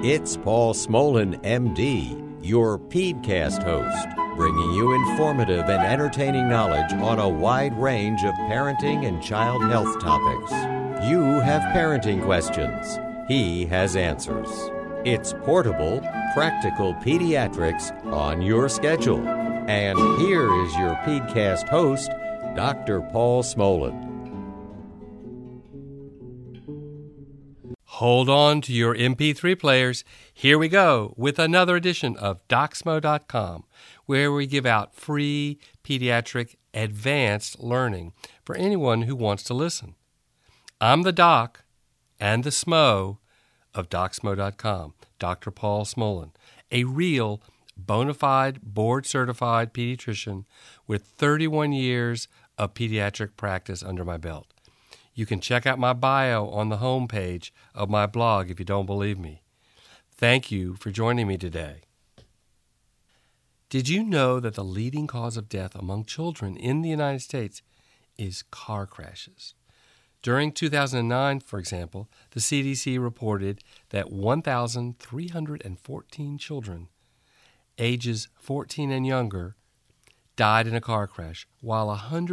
It's Paul Smolin, MD, your PedsCast host, bringing you informative and entertaining knowledge on a wide range of parenting and child health topics. You have parenting questions. He has answers. It's portable, practical pediatrics on your schedule. And here is your PedsCast host, Dr. Paul Smolin. Hold on to your MP3 players. Here we go with another edition of DocSmo.com, where we give out free pediatric advanced learning for anyone who wants to listen. I'm the doc and the Smo of DocSmo.com, Dr. Paul Smolin, a real bona fide board-certified pediatrician with 31 years of pediatric practice under my belt. You can check out my bio on the homepage of my blog if you don't believe me. Thank you for joining me today. Did you know that the leading cause of death among children in the United States is car crashes? During 2009, for example, the CDC reported that 1,314 children ages 14 and younger died in a car crash, while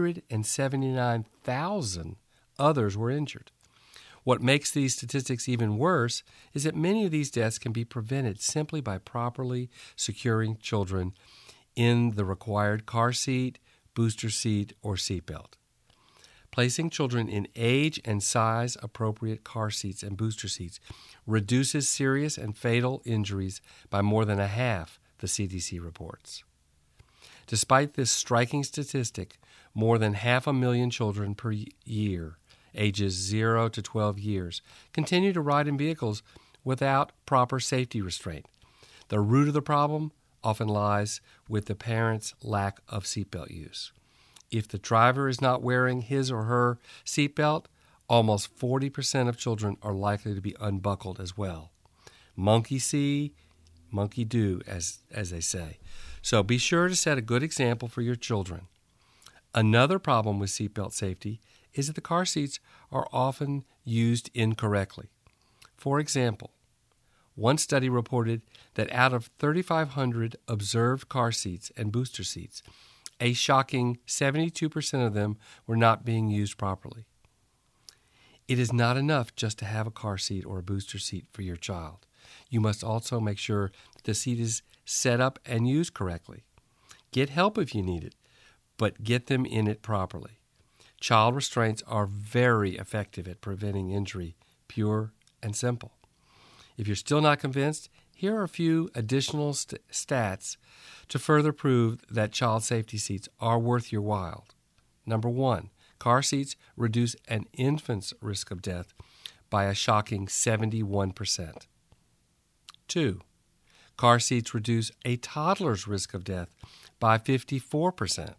179,000 others were injured. What makes these statistics even worse is that many of these deaths can be prevented simply by properly securing children in the required car seat, booster seat, or seatbelt. Placing children in age and size appropriate car seats and booster seats reduces serious and fatal injuries by more than a half, the CDC reports. Despite this striking statistic, more than 500,000 children per year, ages 0 to 12 years, continue to ride in vehicles without proper safety restraint. The root of the problem often lies with the parents' lack of seatbelt use. If the driver is not wearing his or her seatbelt, almost 40% of children are likely to be unbuckled as well. Monkey see, monkey do, as they say. So be sure to set a good example for your children. Another problem with seatbelt safety is that the car seats are often used incorrectly. For example, one study reported that out of 3,500 observed car seats and booster seats, a shocking 72% of them were not being used properly. It is not enough just to have a car seat or a booster seat for your child. You must also make sure that the seat is set up and used correctly. Get help if you need it, but get them in it properly. Child restraints are very effective at preventing injury, pure and simple. If you're still not convinced, here are a few additional stats to further prove that child safety seats are worth your while. Number 1, car seats reduce an infant's risk of death by a shocking 71%. 2, car seats reduce a toddler's risk of death by 54%.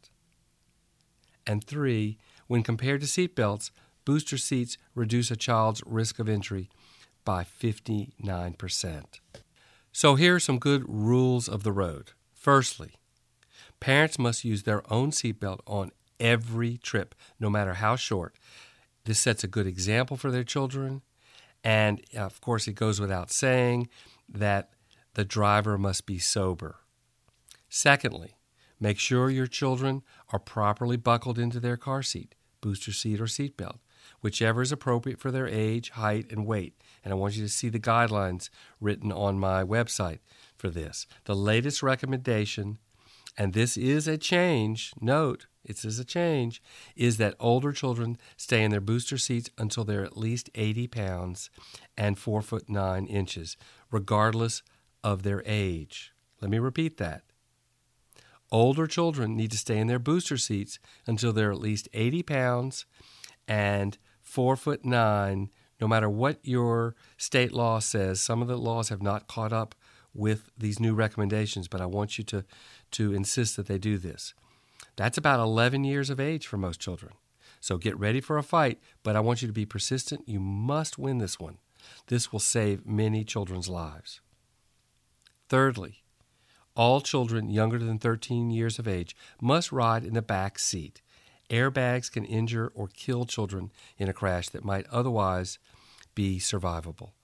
And 3, when compared to seatbelts, booster seats reduce a child's risk of injury by 59%. So here are some good rules of the road. Firstly, parents must use their own seatbelt on every trip, no matter how short. This sets a good example for their children, and of course it goes without saying that the driver must be sober. Secondly, make sure your children are properly buckled into their car seat, booster seat, or seatbelt, whichever is appropriate for their age, height, and weight. And I want you to see the guidelines written on my website for this. The latest recommendation, and this is a change, note, it is a change, is that older children stay in their booster seats until they're at least 80 pounds and 4 foot 9 inches, regardless of their age. Let me repeat that. Older children need to stay in their booster seats until they're at least 80 pounds and 4 foot 9, no matter what your state law says. Some of the laws have not caught up with these new recommendations, but I want you to insist that they do this. That's about 11 years of age for most children. So get ready for a fight, but I want you to be persistent. You must win this one. This will save many children's lives. Thirdly, all children younger than 13 years of age must ride in the back seat. Airbags can injure or kill children in a crash that might otherwise be survivable.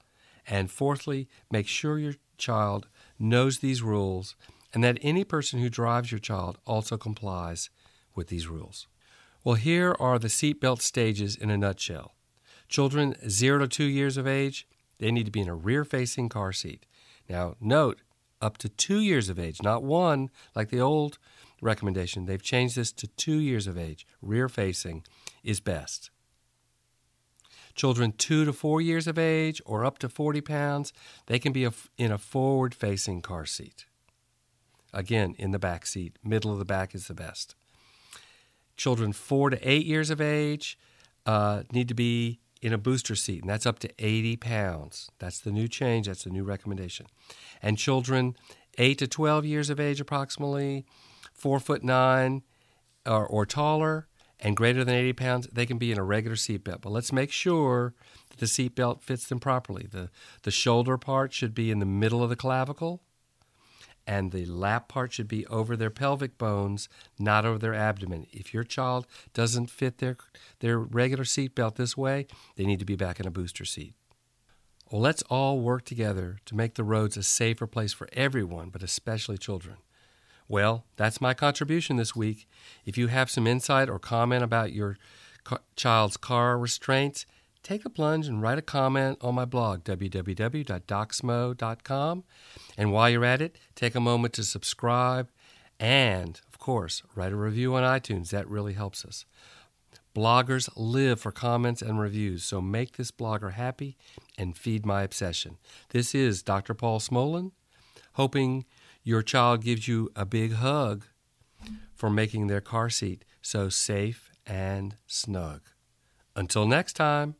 And fourthly, make sure your child knows these rules and that any person who drives your child also complies with these rules. Well, here are the seatbelt stages in a nutshell. Children 0 to 2 years of age, they need to be in a rear-facing car seat. Now, note, up to 2 years of age, not 1 like the old recommendation. They've changed this to 2 years of age. Rear-facing is best. Children 2 to 4 years of age or up to 40 pounds, they can be in a forward-facing car seat. Again, in the back seat. Middle of the back is the best. Children 4 to 8 years of age need to be in a booster seat, and that's up to 80 pounds. That's the new change. That's the new recommendation. And children 8 to 12 years of age approximately, 4'9" or taller, and greater than 80 pounds, they can be in a regular seatbelt. But let's make sure that the seatbelt fits them properly. The shoulder part should be in the middle of the clavicle, and the lap part should be over their pelvic bones, not over their abdomen. If your child doesn't fit their regular seatbelt this way, they need to be back in a booster seat. Well, let's all work together to make the roads a safer place for everyone, but especially children. Well, that's my contribution this week. If you have some insight or comment about your child's car restraints, take a plunge and write a comment on my blog, www.docsmo.com. And while you're at it, take a moment to subscribe and, of course, write a review on iTunes. That really helps us. Bloggers live for comments and reviews, so make this blogger happy and feed my obsession. This is Dr. Paul Smolin, hoping your child gives you a big hug for making their car seat so safe and snug. Until next time.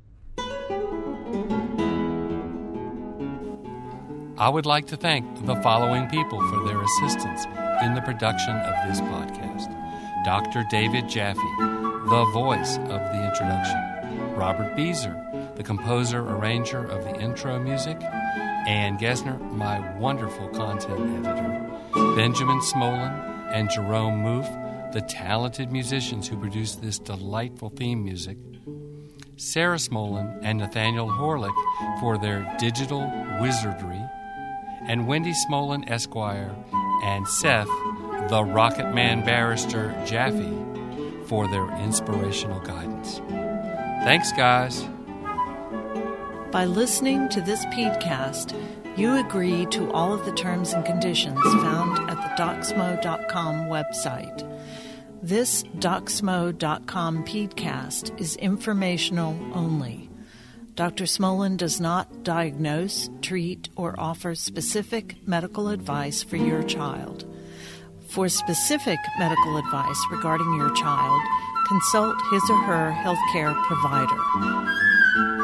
I would like to thank the following people for their assistance in the production of this podcast. Dr. David Jaffe, the voice of the introduction. Robert Beezer, the composer-arranger of the intro music. Ann Gesner, my wonderful content editor. Benjamin Smolin and Jerome Moof, the talented musicians who produced this delightful theme music. Sarah Smolin and Nathaniel Horlick for their digital wizardry. And Wendy Smolin, Esquire, and Seth, the Rocket Man Barrister Jaffe, for their inspirational guidance. Thanks, guys. By listening to this podcast, you agree to all of the terms and conditions found at the docsmo.com website. This docsmo.com podcast is informational only. Dr. Smolin does not diagnose, treat, or offer specific medical advice for your child. For specific medical advice regarding your child, consult his or her healthcare provider.